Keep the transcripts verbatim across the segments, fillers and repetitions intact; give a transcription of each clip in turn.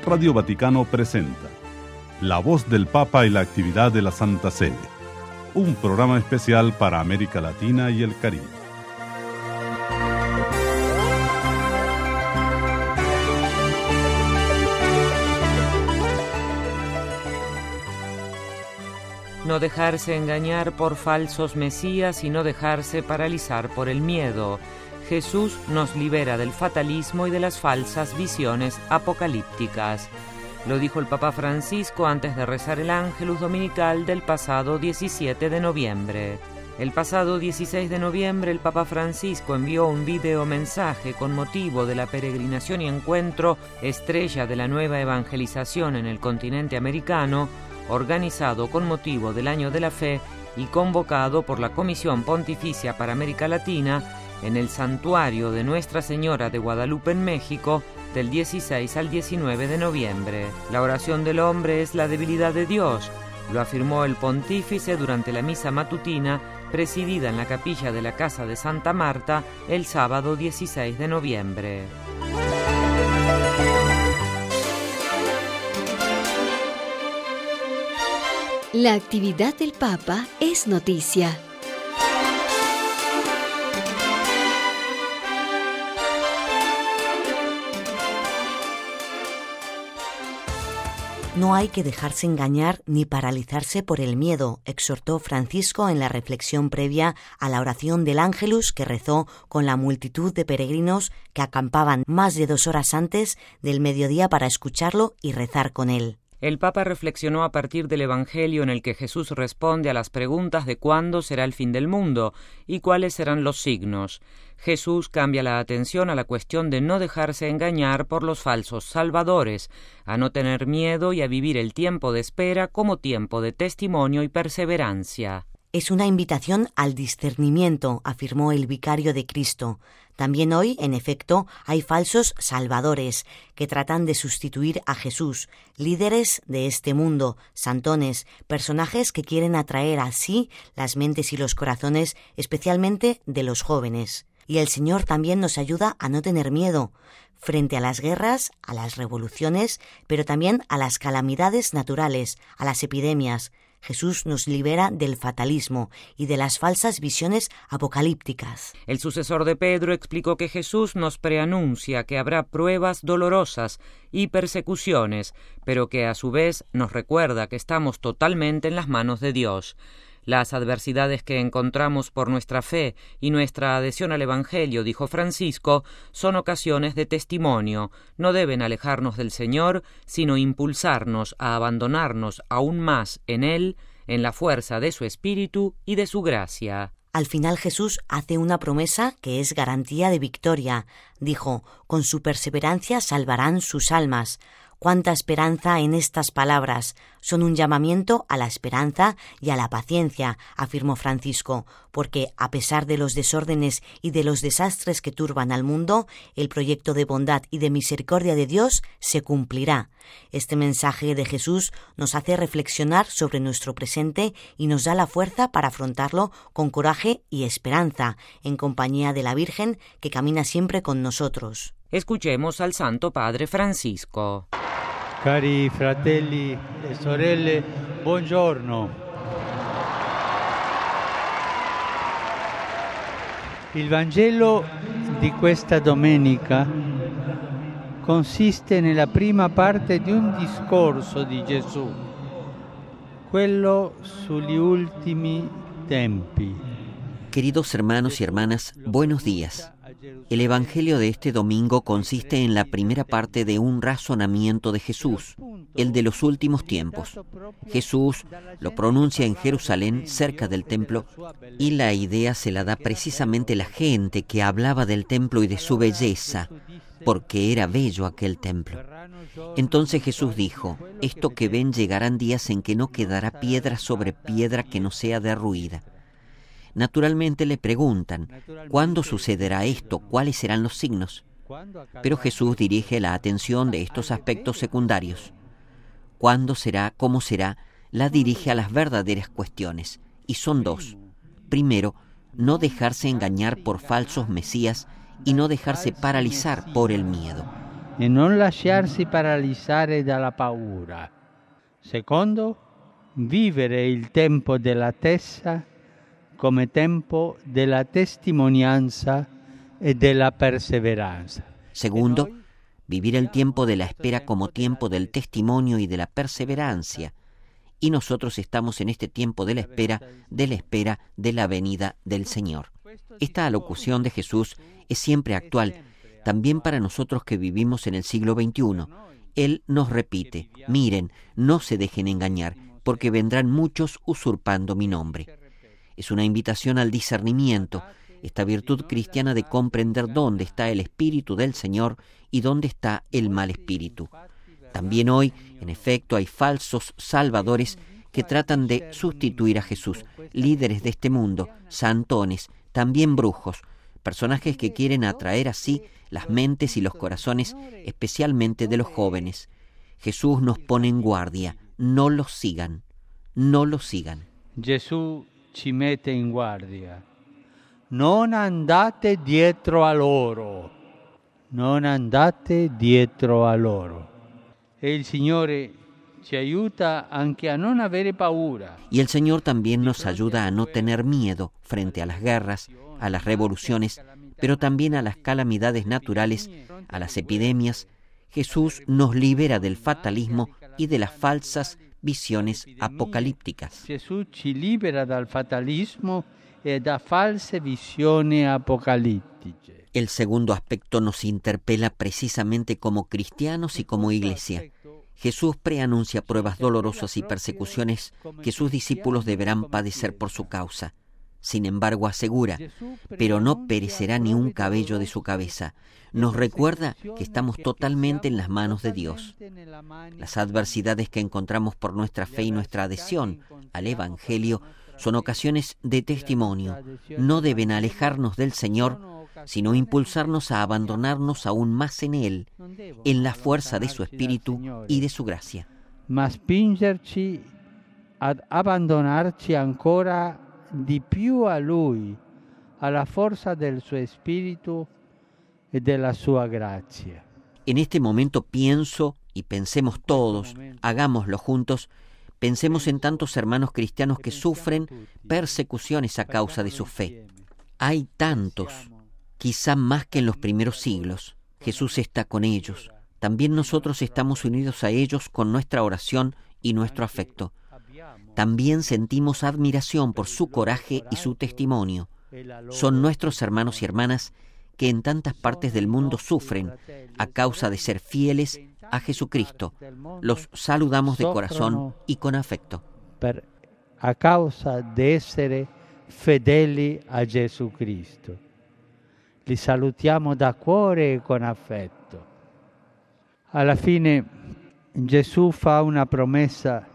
Radio Vaticano presenta La Voz del Papa y la actividad de la Santa Sede, un programa especial para América Latina y el Caribe. No dejarse engañar por falsos mesías y no dejarse paralizar por el miedo. Jesús nos libera del fatalismo y de las falsas visiones apocalípticas. Lo dijo el Papa Francisco antes de rezar el Ángelus Dominical del pasado diecisiete de noviembre. El pasado dieciséis de noviembre el Papa Francisco envió un video mensaje con motivo de la peregrinación y encuentro Estrella de la Nueva Evangelización en el continente americano, organizado con motivo del Año de la Fe y convocado por la Comisión Pontificia para América Latina en el Santuario de Nuestra Señora de Guadalupe en México del dieciséis al diecinueve de noviembre. La oración del hombre es la debilidad de Dios, lo afirmó el pontífice durante la misa matutina presidida en la capilla de la Casa de Santa Marta el sábado dieciséis de noviembre. La actividad del Papa es noticia. No hay que dejarse engañar ni paralizarse por el miedo, exhortó Francisco en la reflexión previa a la oración del Ángelus que rezó con la multitud de peregrinos que acampaban más de dos horas antes del mediodía para escucharlo y rezar con él. El Papa reflexionó a partir del Evangelio en el que Jesús responde a las preguntas de cuándo será el fin del mundo y cuáles serán los signos. Jesús cambia la atención a la cuestión de no dejarse engañar por los falsos salvadores, a no tener miedo y a vivir el tiempo de espera como tiempo de testimonio y perseverancia. Es una invitación al discernimiento, afirmó el vicario de Cristo. También hoy, en efecto, hay falsos salvadores que tratan de sustituir a Jesús, líderes de este mundo, santones, personajes que quieren atraer a sí las mentes y los corazones, especialmente de los jóvenes. Y el Señor también nos ayuda a no tener miedo frente a las guerras, a las revoluciones, pero también a las calamidades naturales, a las epidemias. Jesús nos libera del fatalismo y de las falsas visiones apocalípticas. El sucesor de Pedro explicó que Jesús nos preanuncia que habrá pruebas dolorosas y persecuciones, pero que a su vez nos recuerda que estamos totalmente en las manos de Dios. Las adversidades que encontramos por nuestra fe y nuestra adhesión al Evangelio, dijo Francisco, son ocasiones de testimonio. No deben alejarnos del Señor, sino impulsarnos a abandonarnos aún más en Él, en la fuerza de su Espíritu y de su gracia. Al final Jesús hace una promesa que es garantía de victoria. Dijo, con su perseverancia salvarán sus almas. Cuánta esperanza en estas palabras. Son un llamamiento a la esperanza y a la paciencia, afirmó Francisco, porque a pesar de los desórdenes y de los desastres que turban al mundo, el proyecto de bondad y de misericordia de Dios se cumplirá. Este mensaje de Jesús nos hace reflexionar sobre nuestro presente y nos da la fuerza para afrontarlo con coraje y esperanza, en compañía de la Virgen que camina siempre con nosotros. Escuchemos al Santo Padre Francisco. Cari fratelli e sorelle, buongiorno. Il Vangelo di questa domenica consiste nella prima parte di un discorso di Gesù, quello sugli ultimi tempi. Queridos hermanos y hermanas, buenos días. El Evangelio de este domingo consiste en la primera parte de un razonamiento de Jesús, el de los últimos tiempos. Jesús lo pronuncia en Jerusalén, cerca del templo, y la idea se la da precisamente la gente que hablaba del templo y de su belleza, porque era bello aquel templo. Entonces Jesús dijo, esto que ven llegarán días en que no quedará piedra sobre piedra que no sea derruida. Naturalmente le preguntan, ¿cuándo sucederá esto? ¿Cuáles serán los signos? Pero Jesús dirige la atención de estos aspectos secundarios. ¿Cuándo será? ¿Cómo será? La dirige a las verdaderas cuestiones, y son dos. Primero, no dejarse engañar por falsos mesías y no dejarse paralizar por el miedo. e non lasciarsi paralizzare dalla paura. Secondo, vivere il tempo dell'attesa come tempo della testimonianza e della perseveranza. Segundo, vivir el tiempo de la espera como tiempo del testimonio y de la perseverancia. Y nosotros estamos en este tiempo de la espera, de la espera de la venida del Señor. Esta alocución de Jesús es siempre actual, también para nosotros que vivimos en el siglo veintiuno. Él nos repite: miren, no se dejen engañar, porque vendrán muchos usurpando mi nombre. Es una invitación al discernimiento, esta virtud cristiana de comprender dónde está el Espíritu del Señor y dónde está el mal espíritu. También hoy, en efecto, hay falsos salvadores que tratan de sustituir a Jesús, líderes de este mundo, santones, también brujos, personajes que quieren atraer así las mentes y los corazones, especialmente de los jóvenes. Jesús nos pone en guardia: no los sigan, no los sigan. Jesús ci mette in guardia. Non andate dietro a loro, non andate dietro a loro. E il Signore ci aiuta anche a non avere paura. Y el Señor también nos ayuda a no tener miedo frente a las guerras, a las revoluciones, pero también a las calamidades naturales, a las epidemias. Jesús nos libera del fatalismo y de las falsas visiones apocalípticas. Jesús ci libera dal fatalismo e da false visioni apocalittiche. El segundo aspecto nos interpela precisamente como cristianos y como iglesia. Jesús preanuncia pruebas dolorosas y persecuciones que sus discípulos deberán padecer por su causa. Sin embargo, asegura: pero no perecerá ni un cabello de su cabeza. Nos recuerda que estamos totalmente en las manos de Dios. Las adversidades que encontramos por nuestra fe y nuestra adhesión al Evangelio son ocasiones de testimonio. No deben alejarnos del Señor, sino impulsarnos a abandonarnos aún más en Él, en la fuerza de su Espíritu y de su gracia. Ma spingerci ad abbandonarci ancora di più a Lui, alla forza del suo Spirito e della sua grazia. En este momento pienso, y pensemos todos, hagámoslo juntos, pensemos en tantos hermanos cristianos que sufren persecuciones a causa de su fe. Hay tantos, quizá más que en los primeros siglos. Jesús está con ellos. También nosotros estamos unidos a ellos con nuestra oración y nuestro afecto. También sentimos admiración por su coraje y su testimonio. Son nuestros hermanos y hermanas que en tantas partes del mundo sufren a causa de ser fieles a Jesucristo. Los saludamos de corazón y con afecto. Per, a causa de essere fedeli a Jesucristo. Li salutiamo da cuore e con affetto. Alla fine Gesù fa una promessa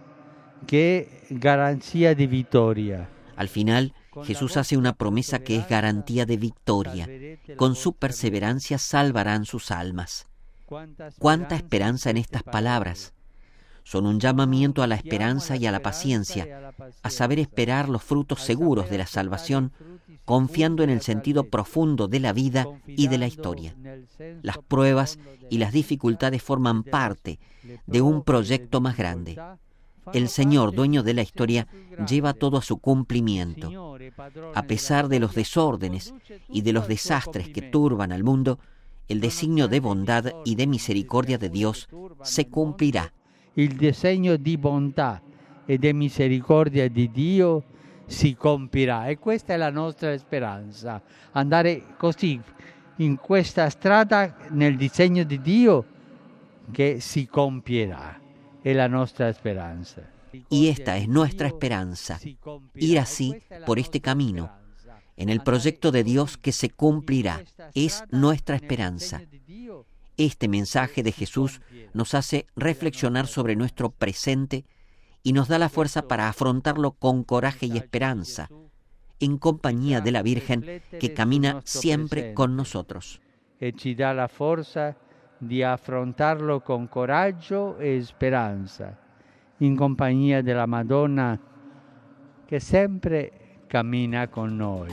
che è garanzia di vittoria. Al final, Jesús hace una promesa que es garantía de victoria. Con su perseverancia salvarán sus almas. ¡Cuánta esperanza en estas palabras! Son un llamamiento a la esperanza y a la paciencia, a saber esperar los frutos seguros de la salvación, confiando en el sentido profundo de la vida y de la historia. Las pruebas y las dificultades forman parte de un proyecto más grande. El Señor, dueño de la historia, lleva todo a su cumplimiento. A pesar de los desórdenes y de los desastres que turban al mundo, el designio de bondad y de misericordia de Dios se cumplirá. Il disegno di bontà e di misericordia di Dio si compirà. E questa è la nostra speranza. Andare così, in questa strada, nel disegno di Dio, che si compierà. Es la nuestra esperanza. Y esta es nuestra esperanza, ir así por este camino, en el proyecto de Dios que se cumplirá. Es nuestra esperanza. Este mensaje de Jesús nos hace reflexionar sobre nuestro presente y nos da la fuerza para afrontarlo con coraje y esperanza, en compañía de la Virgen que camina siempre con nosotros. E ci dà la forza di affrontarlo con coraggio e speranza, in compagnia della Madonna che sempre cammina con noi.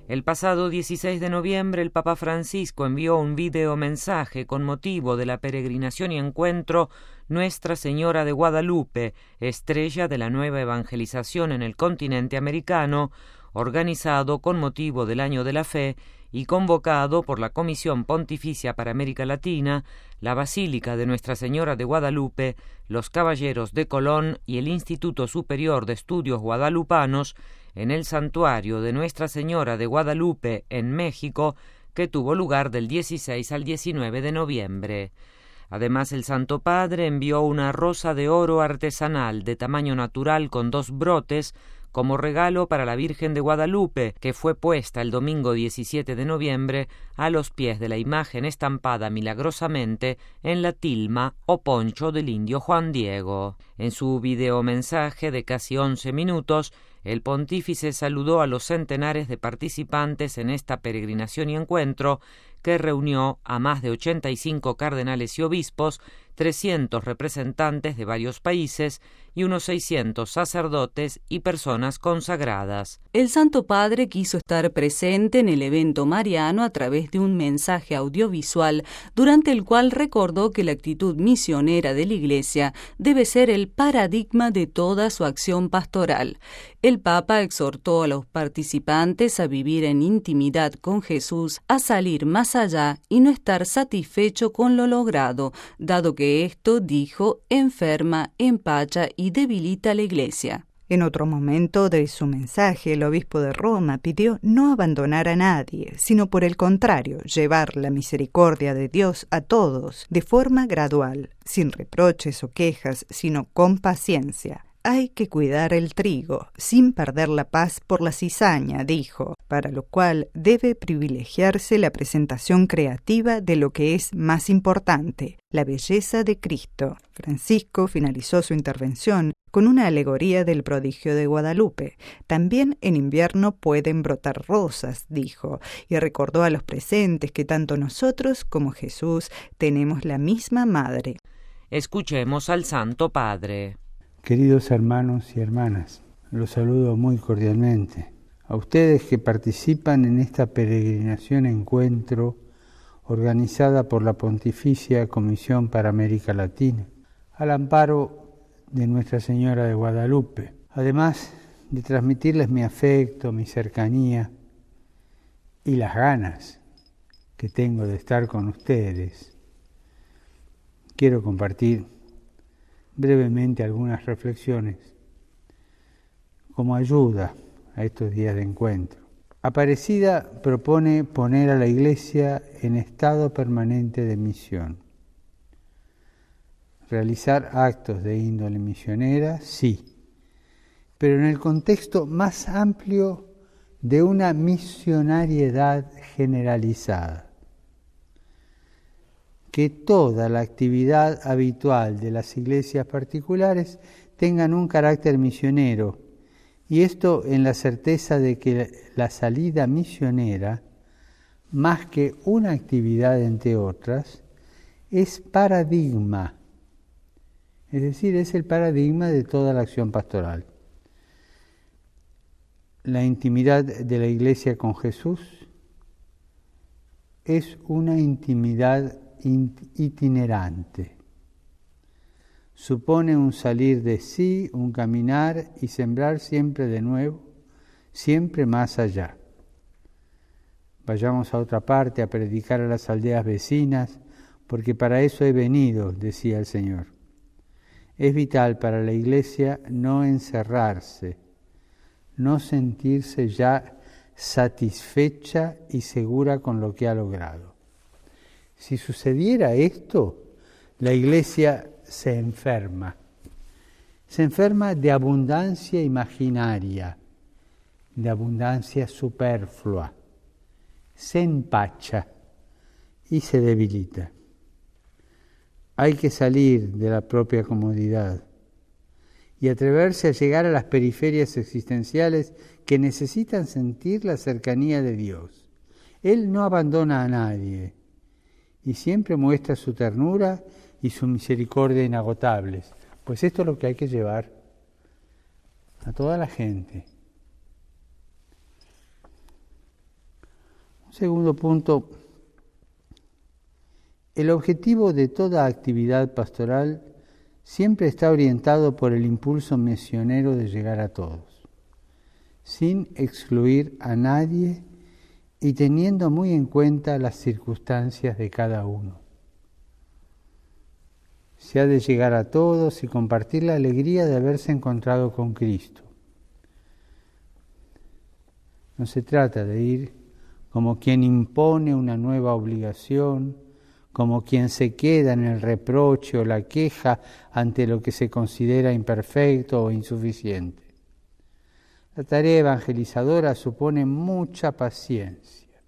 El pasado dieciséis de noviembre el Papa Francisco envió un video mensaje con motivo de la peregrinación y encuentro Nuestra Señora de Guadalupe, estrella de la nueva evangelización en el continente americano, organizado con motivo del Año de la Fe y convocado por la Comisión Pontificia para América Latina, la Basílica de Nuestra Señora de Guadalupe, los Caballeros de Colón y el Instituto Superior de Estudios Guadalupanos, en el santuario de Nuestra Señora de Guadalupe en México, que tuvo lugar del dieciséis al diecinueve de noviembre. Además, el Santo Padre envió una rosa de oro artesanal de tamaño natural con dos brotes como regalo para la Virgen de Guadalupe, que fue puesta el domingo diecisiete de noviembre a los pies de la imagen estampada milagrosamente en la tilma o poncho del indio Juan Diego. En su videomensaje de casi once minutos, el pontífice saludó a los centenares de participantes en esta peregrinación y encuentro, que reunió a más de ochenta y cinco cardenales y obispos, trescientos representantes de varios países y unos seiscientos sacerdotes y personas consagradas. El Santo Padre quiso estar presente en el evento mariano a través de un mensaje audiovisual, durante el cual recordó que la actitud misionera de la Iglesia debe ser el paradigma de toda su acción pastoral. El Papa exhortó a los participantes a vivir en intimidad con Jesús, a salir más allá y no estar satisfecho con lo logrado, dado que esto, dijo, enferma, empacha y debilita a la Iglesia. En otro momento de su mensaje, el obispo de Roma pidió no abandonar a nadie, sino por el contrario, llevar la misericordia de Dios a todos, de forma gradual, sin reproches o quejas, sino con paciencia. Hay que cuidar el trigo, sin perder la paz por la cizaña, dijo, para lo cual debe privilegiarse la presentación creativa de lo que es más importante, la belleza de Cristo. Francisco finalizó su intervención con una alegoría del prodigio de Guadalupe. También en invierno pueden brotar rosas, dijo, y recordó a los presentes que tanto nosotros como Jesús tenemos la misma madre. Escuchemos al Santo Padre. Queridos hermanos y hermanas, los saludo muy cordialmente. A ustedes que participan en esta peregrinación encuentro organizada por la Pontificia Comisión para América Latina, al amparo de Nuestra Señora de Guadalupe. Además de transmitirles mi afecto, mi cercanía y las ganas que tengo de estar con ustedes, quiero compartir brevemente algunas reflexiones como ayuda a estos días de encuentro. Aparecida propone poner a la Iglesia en estado permanente de misión. Realizar actos de índole misionera, sí, pero en el contexto más amplio de una misionariedad generalizada. Que toda la actividad habitual de las iglesias particulares tengan un carácter misionero, y esto en la certeza de que la salida misionera, más que una actividad entre otras, es paradigma, es decir, es el paradigma de toda la acción pastoral. La intimidad de la Iglesia con Jesús es una intimidad itinerante. Supone un salir de sí, un caminar y sembrar siempre de nuevo, siempre más allá. Vayamos a otra parte a predicar a las aldeas vecinas, porque para eso he venido, decía el Señor. Es vital para la Iglesia no encerrarse, no sentirse ya satisfecha y segura con lo que ha logrado. Si sucediera esto, la Iglesia se enferma. Se enferma de abundancia imaginaria, de abundancia superflua. Se empacha y se debilita. Hay que salir de la propia comodidad y atreverse a llegar a las periferias existenciales que necesitan sentir la cercanía de Dios. Él no abandona a nadie y siempre muestra su ternura y su misericordia inagotables. Pues esto es lo que hay que llevar a toda la gente. Segundo punto, el objetivo de toda actividad pastoral siempre está orientado por el impulso misionero de llegar a todos, sin excluir a nadie y teniendo muy en cuenta las circunstancias de cada uno. Se ha de llegar a todos y compartir la alegría de haberse encontrado con Cristo. No se trata de ir como quien impone una nueva obligación, como quien se queda en el reproche o la queja ante lo que se considera imperfecto o insuficiente. La tarea evangelizadora supone mucha paciencia,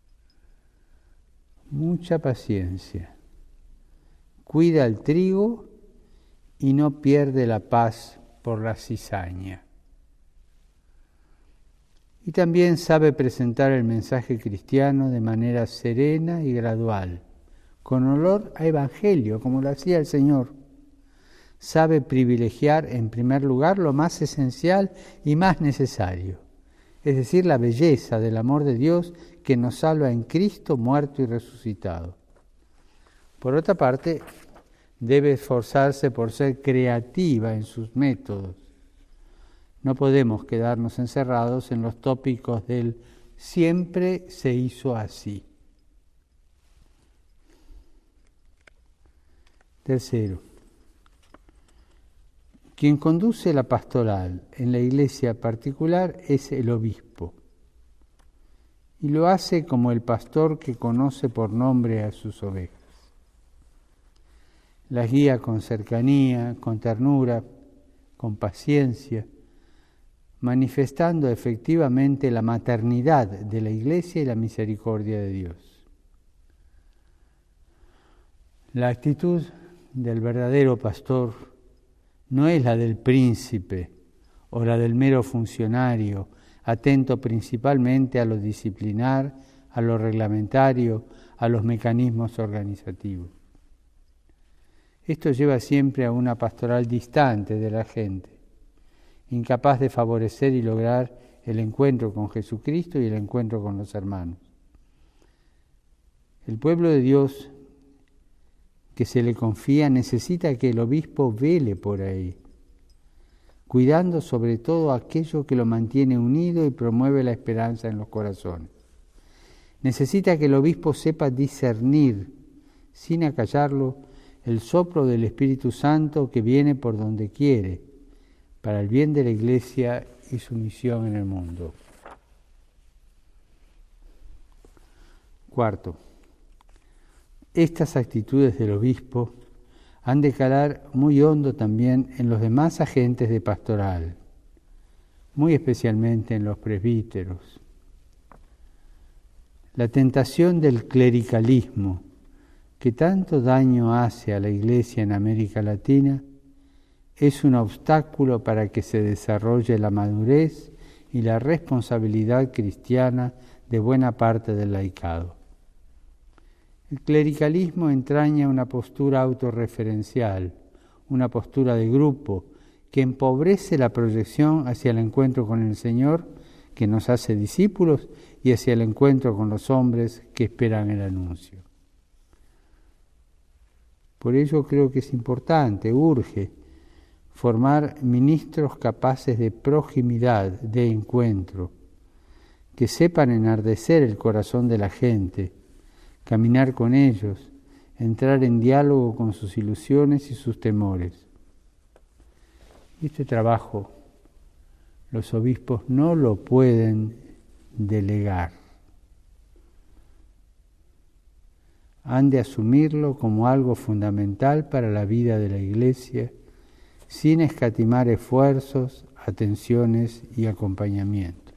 mucha paciencia. Cuida el trigo y no pierde la paz por la cizaña. Y también sabe presentar el mensaje cristiano de manera serena y gradual, con olor a evangelio, como lo hacía el Señor. Sabe privilegiar en primer lugar lo más esencial y más necesario, es decir, la belleza del amor de Dios que nos salva en Cristo muerto y resucitado. Por otra parte, debe esforzarse por ser creativa en sus métodos. No podemos quedarnos encerrados en los tópicos del siempre se hizo así. Tercero, quien conduce la pastoral en la iglesia particular es el obispo, y lo hace como el pastor que conoce por nombre a sus ovejas. Las guía con cercanía, con ternura, con paciencia, manifestando efectivamente la maternidad de la iglesia y la misericordia de Dios. La actitud del verdadero pastor no es la del príncipe o la del mero funcionario, atento principalmente a lo disciplinar, a lo reglamentario, a los mecanismos organizativos. Esto lleva siempre a una pastoral distante de la gente, incapaz de favorecer y lograr el encuentro con Jesucristo y el encuentro con los hermanos. El pueblo de Dios que se le confía necesita que el obispo vele por ahí, cuidando sobre todo aquello que lo mantiene unido y promueve la esperanza en los corazones. Necesita que el obispo sepa discernir, sin acallarlo, el soplo del Espíritu Santo que viene por donde quiere, para el bien de la Iglesia y su misión en el mundo. Cuarto, estas actitudes del obispo han de calar muy hondo también en los demás agentes de pastoral, muy especialmente en los presbíteros. La tentación del clericalismo, que tanto daño hace a la Iglesia en América Latina, es un obstáculo para que se desarrolle la madurez y la responsabilidad cristiana de buena parte del laicado. El clericalismo entraña una postura autorreferencial, una postura de grupo, que empobrece la proyección hacia el encuentro con el Señor, que nos hace discípulos, y hacia el encuentro con los hombres que esperan el anuncio. Por ello creo que es importante, urge, formar ministros capaces de proximidad, de encuentro, que sepan enardecer el corazón de la gente, caminar con ellos, entrar en diálogo con sus ilusiones y sus temores. Este trabajo los obispos no lo pueden delegar. Han de asumirlo como algo fundamental para la vida de la Iglesia, sin escatimar esfuerzos, atenciones y acompañamiento.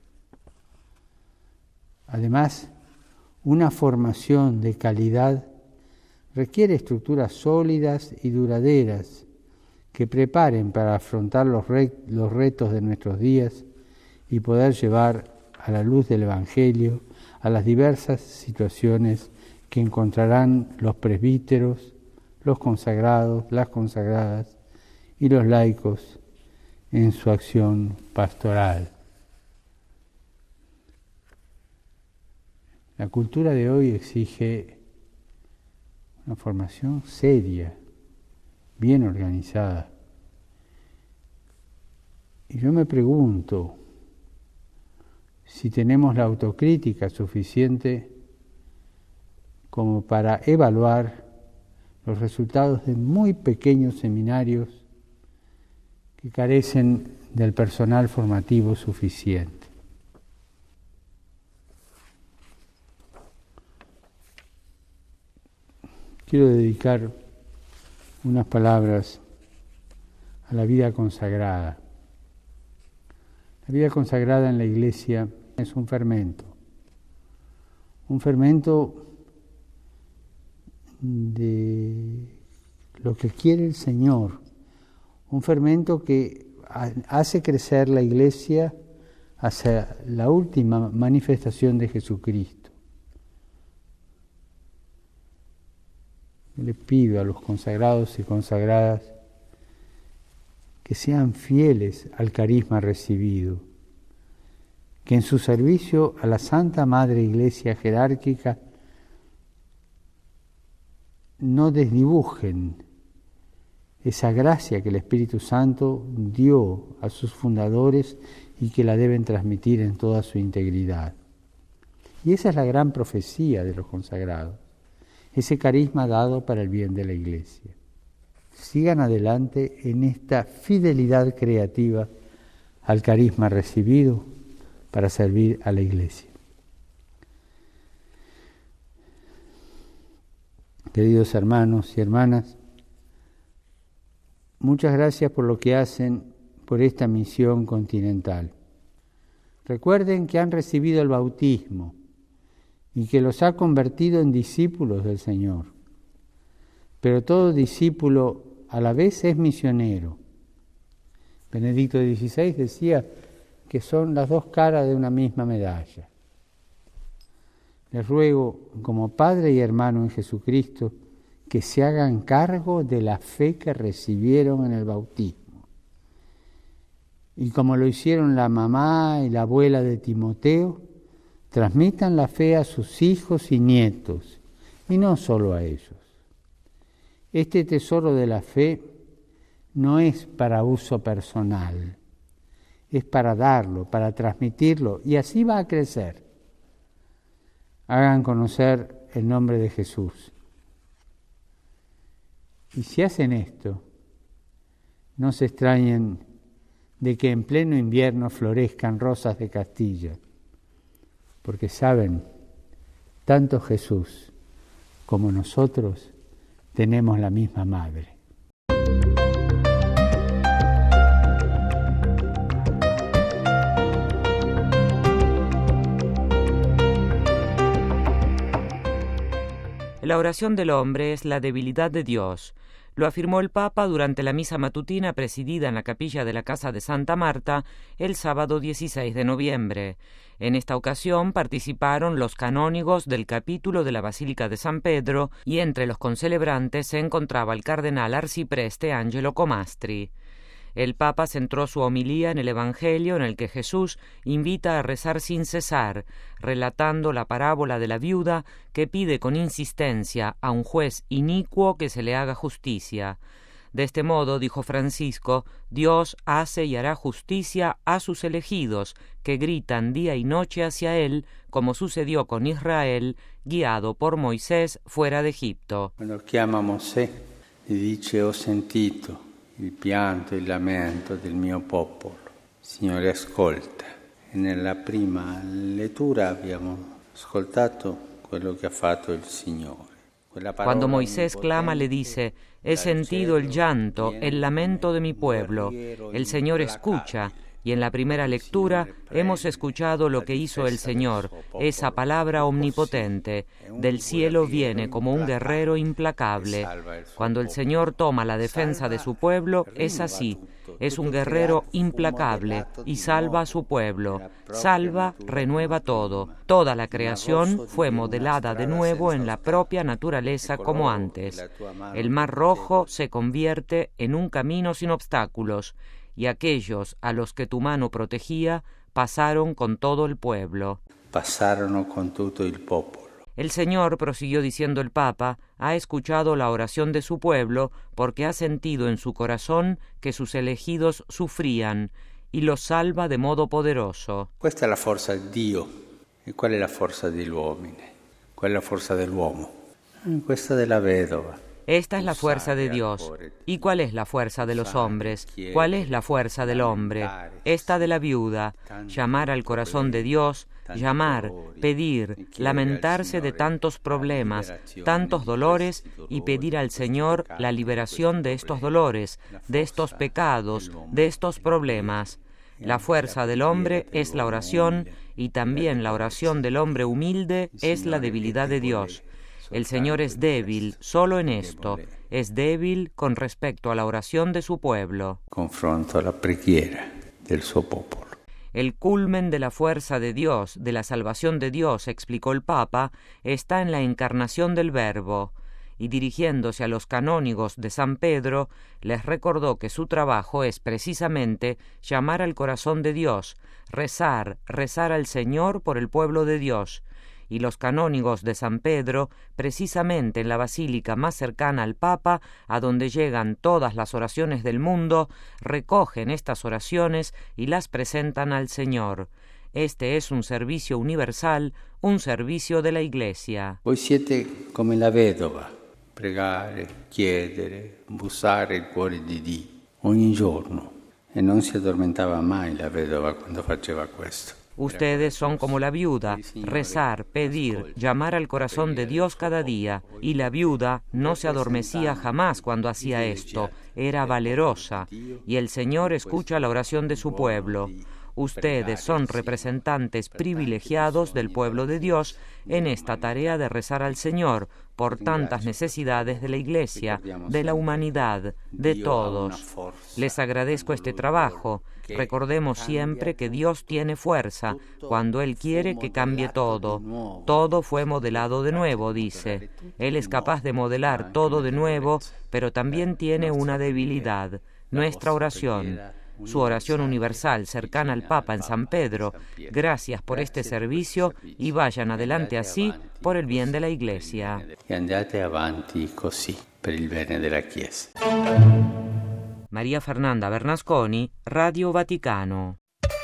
Además, una formación de calidad requiere estructuras sólidas y duraderas que preparen para afrontar los, re- los retos de nuestros días y poder llevar a la luz del Evangelio a las diversas situaciones que encontrarán los presbíteros, los consagrados, las consagradas y los laicos en su acción pastoral. La cultura de hoy exige una formación seria, bien organizada. Y yo me pregunto si tenemos la autocrítica suficiente como para evaluar los resultados de muy pequeños seminarios que carecen del personal formativo suficiente. Quiero dedicar unas palabras a la vida consagrada. La vida consagrada en la Iglesia es un fermento, un fermento de lo que quiere el Señor, un fermento que hace crecer la Iglesia hacia la última manifestación de Jesucristo. Le pido a los consagrados y consagradas que sean fieles al carisma recibido, que en su servicio a la Santa Madre Iglesia jerárquica no desdibujen esa gracia que el Espíritu Santo dio a sus fundadores y que la deben transmitir en toda su integridad. Y esa es la gran profecía de los consagrados, ese carisma dado para el bien de la Iglesia. Sigan adelante en esta fidelidad creativa al carisma recibido para servir a la Iglesia. Queridos hermanos y hermanas, muchas gracias por lo que hacen por esta misión continental. Recuerden que han recibido el bautismo y que los ha convertido en discípulos del Señor. Pero todo discípulo a la vez es misionero. Benedicto dieciséis decía que son las dos caras de una misma medalla. Les ruego, como Padre y hermano en Jesucristo, que se hagan cargo de la fe que recibieron en el bautismo. Y como lo hicieron la mamá y la abuela de Timoteo, transmitan la fe a sus hijos y nietos, y no solo a ellos. Este tesoro de la fe no es para uso personal, es para darlo, para transmitirlo, y así va a crecer. Hagan conocer el nombre de Jesús. Y si hacen esto, no se extrañen de que en pleno invierno florezcan rosas de Castilla, porque saben, tanto Jesús como nosotros tenemos la misma madre. La oración del hombre es la debilidad de Dios. Lo afirmó el Papa durante la misa matutina presidida en la capilla de la Casa de Santa Marta el sábado dieciséis de noviembre. En esta ocasión participaron los canónigos del capítulo de la Basílica de San Pedro y entre los concelebrantes se encontraba el cardenal arcipreste Angelo Comastri. El Papa centró su homilía en el Evangelio en el que Jesús invita a rezar sin cesar, relatando la parábola de la viuda que pide con insistencia a un juez inicuo que se le haga justicia. De este modo, dijo Francisco, Dios hace y hará justicia a sus elegidos, que gritan día y noche hacia Él, como sucedió con Israel, guiado por Moisés fuera de Egipto. Cuando chiama Mosè y dice, ho sentito il pianto e il lamento del mio popolo. Signore, ascolta. E nella prima lettura abbiamo ascoltato quello che ha fatto il Signore. Cuando Moisés clama, le dice, he sentido el llanto, el lamento de mi pueblo. El Señor escucha. Y en la primera lectura hemos escuchado lo que hizo el Señor, esa palabra omnipotente. Del cielo viene como un guerrero implacable. Cuando el Señor toma la defensa de su pueblo, es así. Es un guerrero implacable y salva a su pueblo. Salva, renueva todo. Toda la creación fue modelada de nuevo en la propia naturaleza como antes. El Mar Rojo se convierte en un camino sin obstáculos. Y aquellos a los que tu mano protegía pasaron con todo el pueblo. passarono con tutto il popolo. El Señor, prosiguió diciendo el Papa, ha escuchado la oración de su pueblo porque ha sentido en su corazón que sus elegidos sufrían y los salva de modo poderoso. Questa è la forza di Dio. E qual è la forza dell'uomo? Qual è la forza dell'uomo? Questa della vedova. Esta es la fuerza de Dios. ¿Y cuál es la fuerza de los hombres? ¿Cuál es la fuerza del hombre? Esta de la viuda. Llamar al corazón de Dios, llamar, pedir, lamentarse de tantos problemas, tantos dolores y pedir al Señor la liberación de estos dolores, de estos pecados, de estos problemas. La fuerza del hombre es la oración y también la oración del hombre humilde es la debilidad de Dios. El Señor es débil solo en esto, es débil con respecto a la oración de su pueblo. Confronto a la preghiera del suo popolo. El culmen de la fuerza de Dios, de la salvación de Dios, explicó el Papa, está en la encarnación del Verbo, y dirigiéndose a los canónigos de San Pedro, les recordó que su trabajo es precisamente llamar al corazón de Dios, rezar, rezar al Señor por el pueblo de Dios. Y los canónigos de San Pedro, precisamente en la basílica más cercana al Papa, a donde llegan todas las oraciones del mundo, recogen estas oraciones y las presentan al Señor. Este es un servicio universal, un servicio de la Iglesia. Voi siete come la vedova, pregare, chiedere, bussare il cuore di Dio ogni giorno. E non si addormentava mai la vedova quando faceva questo. Ustedes son como la viuda, rezar, pedir, llamar al corazón de Dios cada día. Y la viuda no se adormecía jamás cuando hacía esto, era valerosa. Y el Señor escucha la oración de su pueblo. Ustedes son representantes privilegiados del pueblo de Dios en esta tarea de rezar al Señor por tantas necesidades de la Iglesia, de la humanidad, de todos. Les agradezco este trabajo. Recordemos siempre que Dios tiene fuerza cuando Él quiere que cambie todo. Todo fue modelado de nuevo, dice. Él es capaz de modelar todo de nuevo, pero también tiene una debilidad, nuestra oración. Su oración universal cercana al Papa en San Pedro. Gracias por este servicio y vayan adelante así por el bien de la Iglesia. Y andate avanti così per il bene della Chiesa. María Fernanda Bernasconi, Radio Vaticano.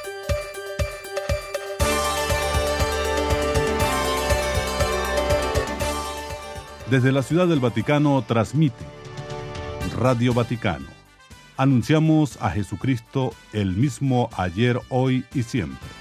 Desde la Ciudad del Vaticano transmite Radio Vaticano. Anunciamos a Jesucristo el mismo ayer, hoy y siempre.